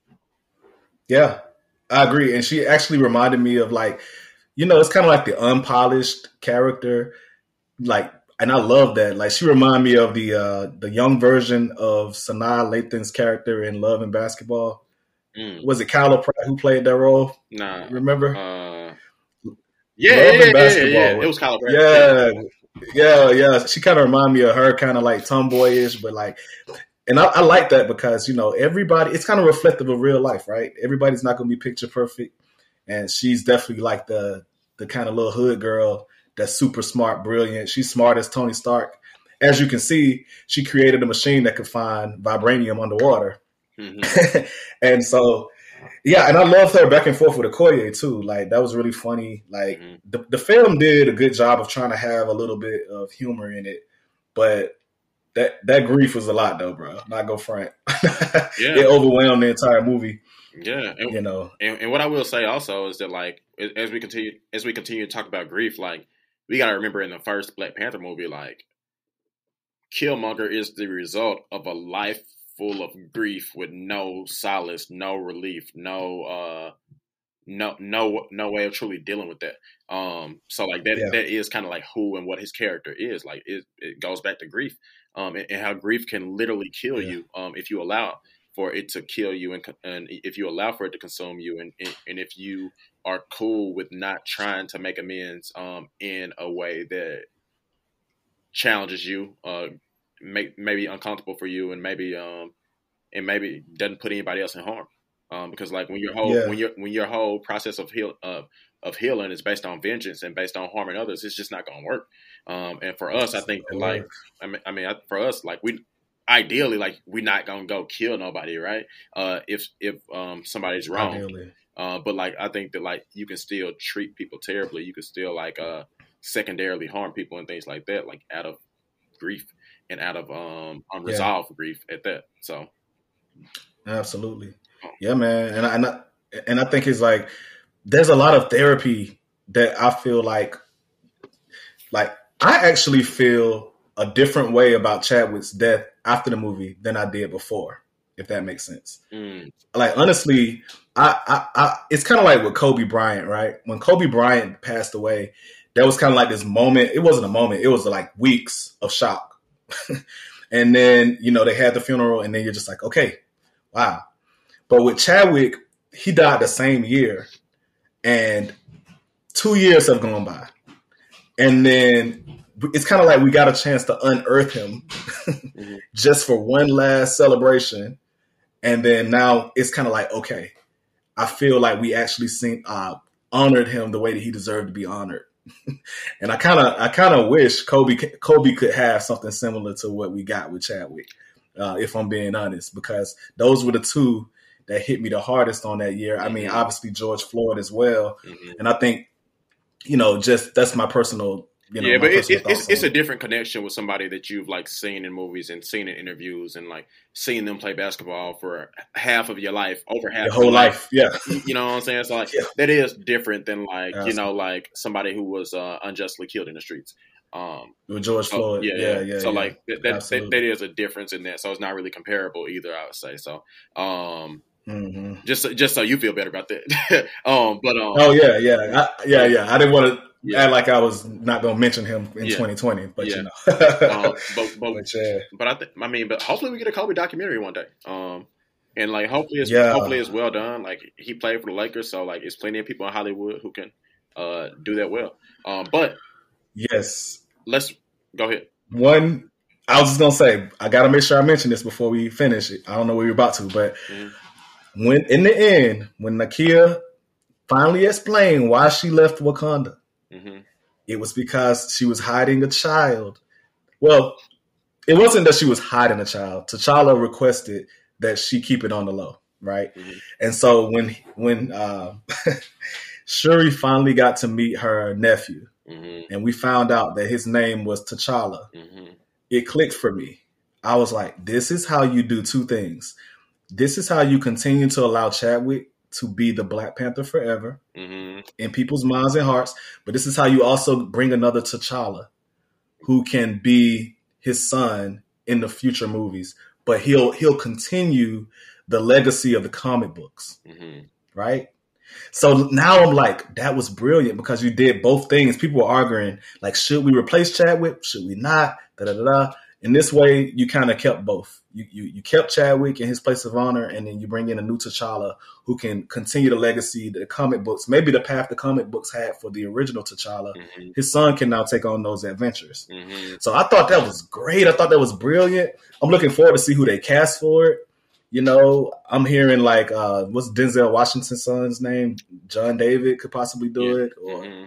Yeah, I agree. And she actually reminded me of like, you know, it's kind of like the unpolished character, like. And I love that. Like she reminded me of the uh, the young version of Sanaa Lathan's character in Love and Basketball. Mm. Was it Kyla Pratt who played that role? Nah, remember? Uh, yeah, Love yeah, and Basketball. Yeah, yeah. It was Kyla Pratt. Yeah, yeah, yeah. She kind of reminded me of her, kind of like tomboyish, but like, and I, I like that because you know everybody. It's kind of reflective of real life, right? Everybody's not going to be picture perfect, and she's definitely like the the kind of little hood girl. That's super smart, brilliant. She's smart as Tony Stark. As you can see, she created a machine that could find vibranium underwater. Mm-hmm. And so, yeah, and I loved her back and forth with Okoye too. Like that was really funny. Like mm-hmm. the, the film did a good job of trying to have a little bit of humor in it, but that that grief was a lot though, bro. Not go front. Yeah. It overwhelmed the entire movie. Yeah, and, you know. And, and what I will say also is that like as we continue as we continue to talk about grief, like. We got to remember in the first Black Panther movie, like, Killmonger is the result of a life full of grief with no solace, no relief, no, uh, no, no, no way of truly dealing with that. Um, so like that, yeah. that is kind of like who and what his character is. Like it, it goes back to grief, um, and, and how grief can literally kill yeah. you, um, if you allow for it to kill you and, and if you allow for it to consume you and, and, and if you are cool with not trying to make amends um, in a way that challenges you, uh, make maybe uncomfortable for you, and maybe um, and maybe doesn't put anybody else in harm. Um, because like when your whole yeah. when your when your whole process of heal uh, of healing is based on vengeance and based on harming others, it's just not going to work. Um, and for us, I think that, like I mean, I mean, for us, like we. Ideally, like we're not gonna go kill nobody, right? Uh, if if um, somebody's wrong, Ideally. Uh, but like I think that like you can still treat people terribly. You can still like uh, secondarily harm people and things like that, like out of grief and out of um, unresolved yeah. grief at that. So, absolutely, yeah, man. And I, and I, and I think it's like there's a lot of therapy that I feel like, like I actually feel a different way about Chadwick's death after the movie than I did before, if that makes sense. Mm. Like, honestly, I, I, I it's kind of like with Kobe Bryant, right? When Kobe Bryant passed away, there was kind of like this moment. It wasn't a moment. It was like weeks of shock. And then, you know, they had the funeral and then you're just like, okay, wow. But with Chadwick, he died the same year and two years have gone by. And then it's kind of like we got a chance to unearth him mm-hmm. just for one last celebration. And then now it's kind of like, okay, I feel like we actually seen, uh, honored him the way that he deserved to be honored. And I kind of, I kind of wish Kobe, Kobe could have something similar to what we got with Chadwick, uh, if I'm being honest, because those were the two that hit me the hardest on that year. I mean, obviously George Floyd as well. Mm-hmm. And I think, you know, just that's my personal You know, yeah, but it, it, it's it's a different connection with somebody that you've like seen in movies and seen in interviews and like seen them play basketball for half of your life, over half your whole of your life. life. Yeah, you know what I'm saying? So like yeah. that is different than like Absolutely. you know like somebody who was uh, unjustly killed in the streets. Um, with George so, Floyd. Yeah, yeah, yeah. yeah so yeah. like that that, that that is a difference in that. So it's not really comparable either. I would say so. Um, Mm-hmm. Just, just so you feel better about that. um, but um, oh yeah, yeah, I, yeah, yeah. I didn't want to yeah. act like I was not gonna mention him in yeah. twenty twenty, but yeah. you know. um, but but but, yeah. but I think I mean, but hopefully we get a Kobe documentary one day. Um, and like hopefully it's Yeah. hopefully it's well done. Like he played for the Lakers, so like there's plenty of people in Hollywood who can uh do that well. Um, but Yes. let's go ahead. One, I was just gonna say, I gotta make sure I mention this before we finish it. I don't know where you're about to, but Mm-hmm. when in the end, when Nakia finally explained why she left Wakanda, Mm-hmm. it was because she was hiding a child. Well, it wasn't that she was hiding a child. T'Challa requested that she keep it on the low, right? Mm-hmm. And so when when uh, Shuri finally got to meet her nephew, Mm-hmm. and we found out that his name was T'Challa, Mm-hmm. it clicked for me. I was like, this is how you do two things. This is how you continue to allow Chadwick to be the Black Panther forever Mm-hmm. in people's minds and hearts. But this is how you also bring another T'Challa who can be his son in the future movies. But he'll he'll continue the legacy of the comic books, Mm-hmm. right? So now I'm like, that was brilliant because you did both things. People were arguing, like, should we replace Chadwick? Should we not? Da da da da. In this way, you kind of kept both. You, you you kept Chadwick in his place of honor, and then you bring in a new T'Challa who can continue the legacy, the comic books, maybe the path the comic books had for the original T'Challa. Mm-hmm. His son can now take on those adventures. Mm-hmm. So I thought that was great. I thought that was brilliant. I'm looking forward to see who they cast for it. You know, I'm hearing like, uh, what's Denzel Washington's son's name? John David could possibly do Yeah. it. Or Mm-hmm.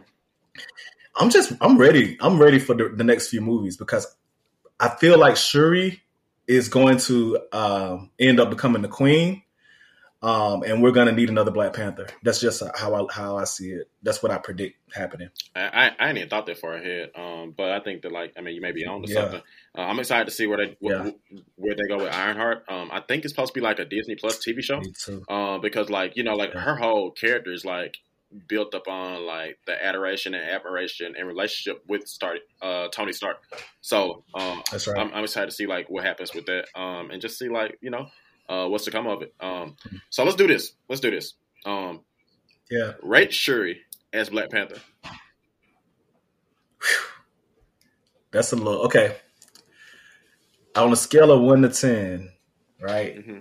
I'm just, I'm ready. I'm ready for the, the next few movies because I feel like Shuri is going to um, end up becoming the queen, um, and we're going to need another Black Panther. That's just how I how I see it. That's what I predict happening. I, I, I ain't even thought that far ahead, um, but I think that like I mean you may be on to Yeah. something. Uh, I'm excited to see where they where, Yeah. where they go with Ironheart. Um, I think it's supposed to be like a Disney Plus T V show, Me too. uh, because like you know like Yeah. her whole character is like built up on like the adoration and admiration and relationship with Stark, uh, Tony Stark. So um, That's right. I'm, I'm excited to see like what happens with that, um, and just see like you know uh, what's to come of it. Um, so let's do this. Let's do this. Um, Yeah. rate Shuri as Black Panther. That's a little okay. On a scale of one to ten, right? Mm-hmm.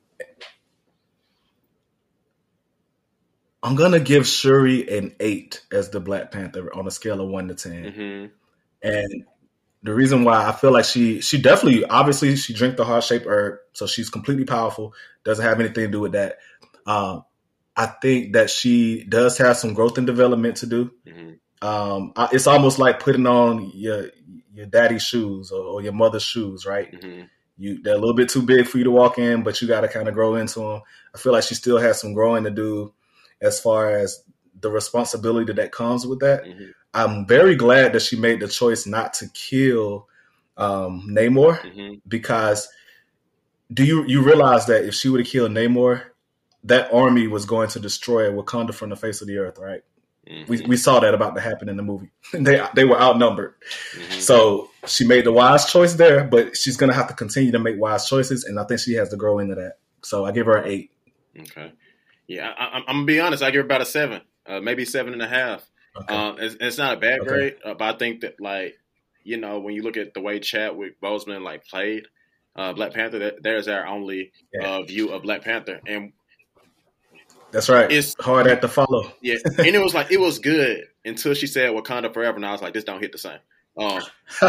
I'm gonna give Shuri an eight as the Black Panther on a scale of one to ten. Mm-hmm. And the reason why I feel like she she definitely obviously she drank the heart shaped herb, so she's completely powerful. Doesn't have anything to do with that. Um, I think that she does have some growth and development to do. Mm-hmm. Um, I, it's almost like putting on your your daddy's shoes or, or your mother's shoes, right? Mm-hmm. You they're a little bit too big for you to walk in, but you got to kind of grow into them. I feel like she still has some growing to do as far as the responsibility that comes with that. Mm-hmm. I'm very glad that she made the choice not to kill um, Namor, Mm-hmm. because do you you realize that if she would have killed Namor, that army was going to destroy Wakanda from the face of the earth, right? Mm-hmm. We we saw that about to happen in the movie. they they were outnumbered. Mm-hmm. So she made the wise choice there, but she's going to have to continue to make wise choices, and I think she has to grow into that. So I give her an eight. Okay. Yeah, I, I'm, I'm gonna be honest. I give her about a seven, uh, maybe seven and a half. Okay. Um, it's, it's not a bad Okay. grade, uh, but I think that like you know when you look at the way Chadwick Boseman like played uh, Black Panther, that there's our only Yeah. uh, view of Black Panther, and That's right. it's hard at to follow. yeah, and it was like it was good until she said Wakanda forever, and I was like, this don't hit the same. Um,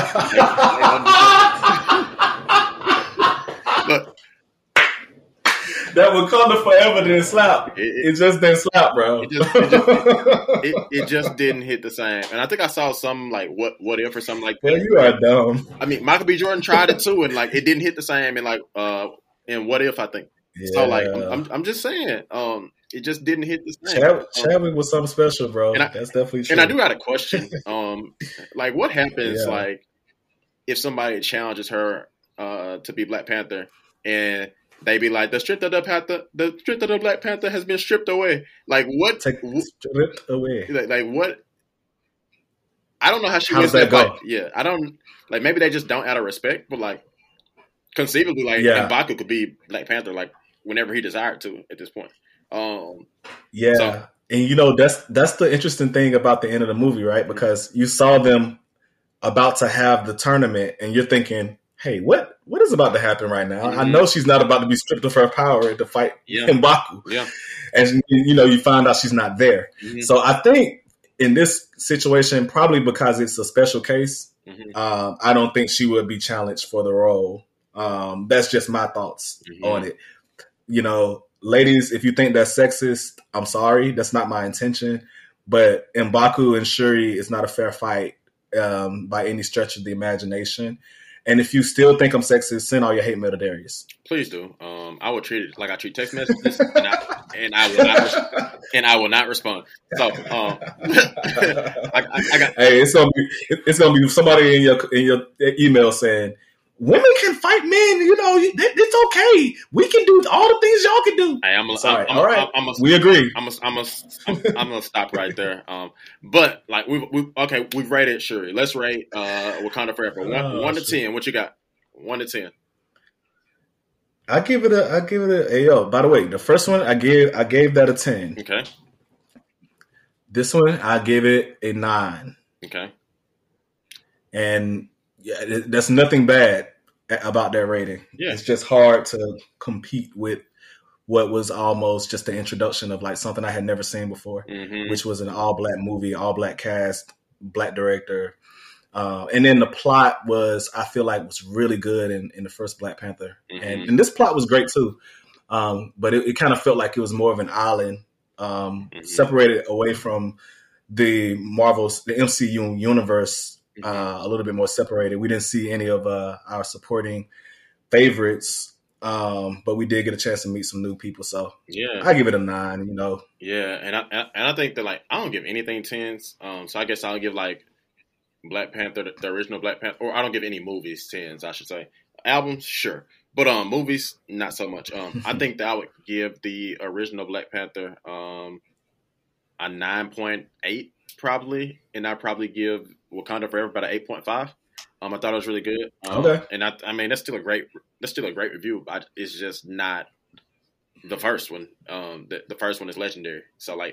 but That Wakanda forever didn't slap. It- It, it- just didn't slap, bro. It just- it just- it, it just didn't hit the same, and I think I saw some like what what if or something like Well, that. you are dumb. I mean, Michael B. Jordan tried it too, and like it didn't hit the same. And like, uh, and what if I think Yeah. so? Like, I'm, I'm, I'm just saying, um, it just didn't hit the same. Chad, Um, Chadwick was something special, bro. And I- That's definitely true. and I do got a question. Um, like, what happens Yeah. like if somebody challenges her uh to be Black Panther, and they be like, the strength of the Panther, the strength of the Black Panther has been stripped away. Like, what? Take wh- it away. like, like what? I don't know how she How wins does that that go? fight. Yeah, I don't like. Maybe they just don't out of respect, but like conceivably, like Yeah. M'Baku could be Black Panther like whenever he desired to at this point. Um, Yeah. So- And you know, that's that's the interesting thing about the end of the movie, right? Because you saw them about to have the tournament, and you're thinking, "Hey, what what is about to happen right now?" Mm-hmm. I know she's not about to be stripped of her power to fight yeah. M'Baku. Yeah, and you know, you find out she's not there. Mm-hmm. So I think in this situation, probably because it's a special case, mm-hmm. um, I don't think she would be challenged for the role. Um, that's just my thoughts mm-hmm. on it. You know. Ladies, if you think that's sexist, I'm sorry. That's not my intention. But M'Baku and Shuri is not a fair fight um, by any stretch of the imagination. And if you still think I'm sexist, send all your hate mail to Darius. Please do. Um, I will treat it like I treat text messages, and I, and I will not res- and I will not respond. So, um, I, I, I got. Hey, it's gonna be it's gonna be somebody in your in your email saying, women can fight men, you know, it's okay. We can do all the things y'all can do. Hey, I'm a, Sorry. I'm, all I'm, right. I'm a, we agree. I'm a, I'm a, I'm, I'm gonna stop right there. Um, but like we we okay, we've rated Shuri. Let's rate uh, Wakanda Forever. One, oh, one to ten. What you got? One to ten. I give it a. I give it a. Hey, yo, by the way, the first one I gave I gave that a ten. Okay. This one I give it a nine. Okay. And yeah, that's nothing bad about that rating. Yeah. It's just hard to compete with what was almost just the introduction of like something I had never seen before, mm-hmm. which was an all black movie, all black cast, black director. Uh, and then the plot was, I feel like, was really good in, in the first Black Panther. Mm-hmm. And, and this plot was great too. Um, but it, it kind of felt like it was more of an island, um, mm-hmm. separated away from the Marvel's, the M C U universe. Uh, a little bit more separated. We didn't see any of uh, our supporting favorites, um, but we did get a chance to meet some new people. So yeah, I give it a nine. You know, yeah, and I and I think that like I don't give anything tens. Um, so I guess I'll give like Black Panther, the, the original Black Panther, or I don't give any movies tens. I should say albums, sure, but um, movies not so much. Um, I think that I would give the original Black Panther um a nine point eight probably, and I'd probably give Wakanda Forever about an eight point five. Um, I thought it was really good. Um, okay, and I, I mean that's still a great, that's still a great review. But it's just not the first one. Um, the, the first one is legendary. So like,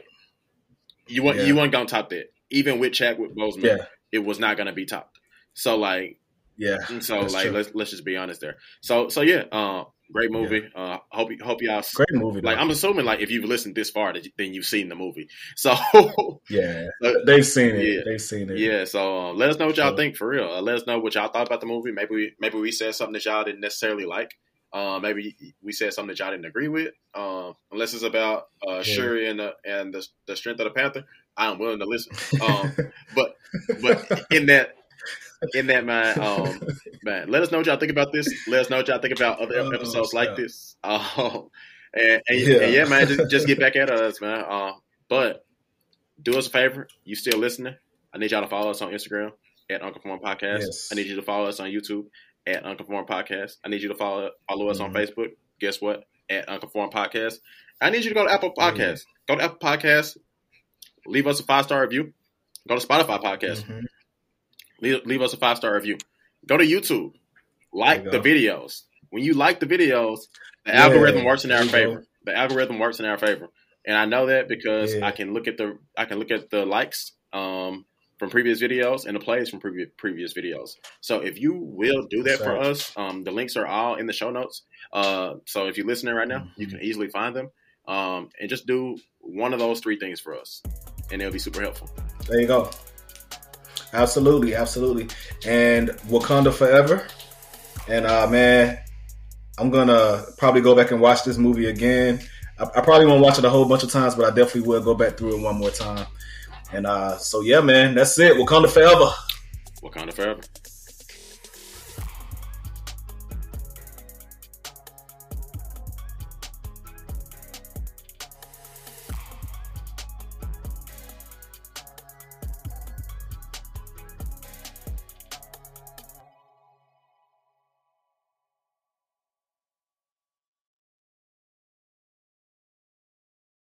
you want yeah. you weren't gonna top that, even with Chadwick Boseman. Yeah. It was not gonna be topped. So like, yeah. And so like, true. let's let's just be honest there. So so yeah. Uh, Great movie. Yeah. Uh, hope hope y'all. Great movie. Like though. I'm assuming, like if you've listened this far, that you, then you've seen the movie. So yeah, they've seen it. Yeah. They've seen it. Yeah. So uh, let us know what y'all so, think for real. Uh, let us know what y'all thought about the movie. Maybe we, maybe we said something that y'all didn't necessarily like. Uh, maybe we said something that y'all didn't agree with. Uh, unless it's about uh, yeah. Shuri and the and the, the strength of the Panther, I am willing to listen. Um, but but in that. In that mind, um, man, let us know what y'all think about this. Let us know what y'all think about other oh, episodes like this. Um, and, and, yeah. and yeah, man, just, just get back at us, man. Uh, but do us a favor. You still listening? I need y'all to follow us on Instagram at Unconformed Podcast. Yes. I need you to follow us on YouTube at Unconformed Podcast. I need you to follow follow us mm-hmm. on Facebook. Guess what? At Unconformed Podcast. I need you to go to Apple Podcasts. Mm-hmm. Go to Apple Podcasts. Leave us a five star review. Go to Spotify Podcast. Mm-hmm. Leave, leave us a five-star review. Go to YouTube. Like the videos. When you like the videos, the yeah, algorithm works in our favor. Go. The algorithm works in our favor. And I know that because yeah. I can look at the I can look at the likes um, from previous videos and the plays from previous previous videos. So if you will do that for us, um, the links are all in the show notes. Uh, so if you're listening right now, mm-hmm. you can easily find them. Um, and just do one of those three things for us. And it'll be super helpful. There you go. Absolutely, absolutely. And Wakanda Forever. And uh, man, I'm gonna probably go back and watch this movie again. I, I probably won't watch it a whole bunch of times, but I definitely will go back through it one more time. And uh, so yeah, man, that's it. Wakanda Forever. Wakanda Forever.